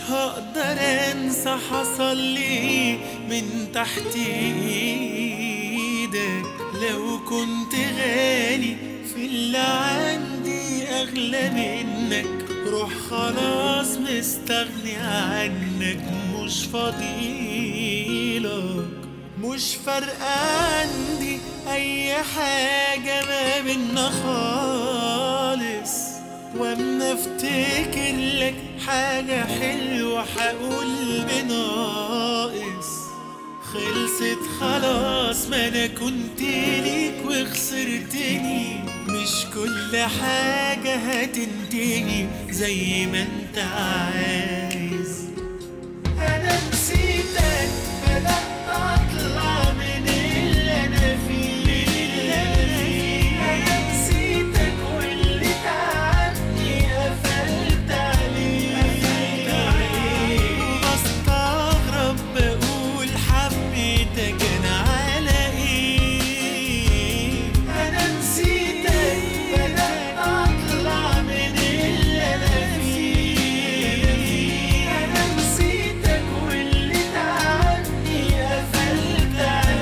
هقدر انسى حصل لي من تحت ايدك. لو كنت غالي في اللي عندي اغلى منك، روح خلاص مستغني عنك، مش فضيلك. مش فارقة عندي اي حاجة ما بينا خالص، واما افتكر لك حاجة حلوة هقول بناقص. خلصت خلاص، ما انا كنت ليك وخسرتني، مش كل حاجة هتنتهي زي ما انت عايز. انا نسيتك، بدأت اطلع من اللي انا فيه. انا نسيتك واللي تعبني قفلت عليه. وبستغرب بقول حبيتك انا على ايه. انا نسيتك، بدأت اطلع من اللي انا فيه. انا نسيتك واللي تعبني قفلت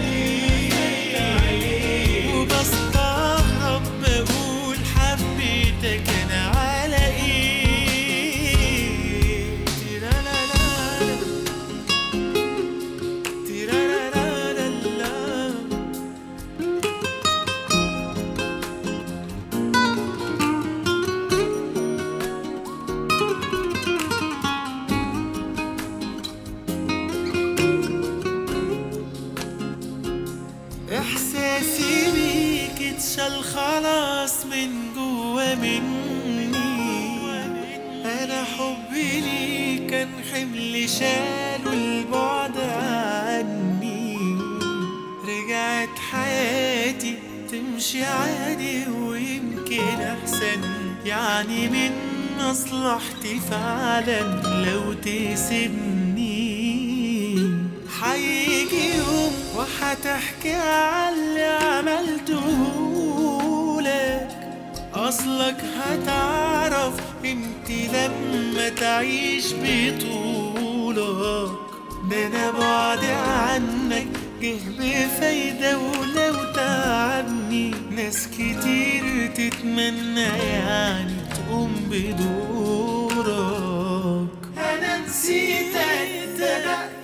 عليه. وبستغرب بقول حبيتك انا على ايه. تيرالالا، تيرالالا. احساسي بيك اتشال خلاص من جوا مني. انا حبي ليك كان حمل شاله البعد عني. رجعت حياتي تمشي عادي ويمكن احسن، يعني من مصلحتي فعلا لو تسيبني. هيجي يوم وهتحكي عاللي عملته لك، اصلك هتعرف قيمتي لما تعيش بطولك. ده انا بعدي عنك جه بفايدة، ولو تعبني ناس كتير تتمنى يعني تقوم بدورك. انا نسيتك،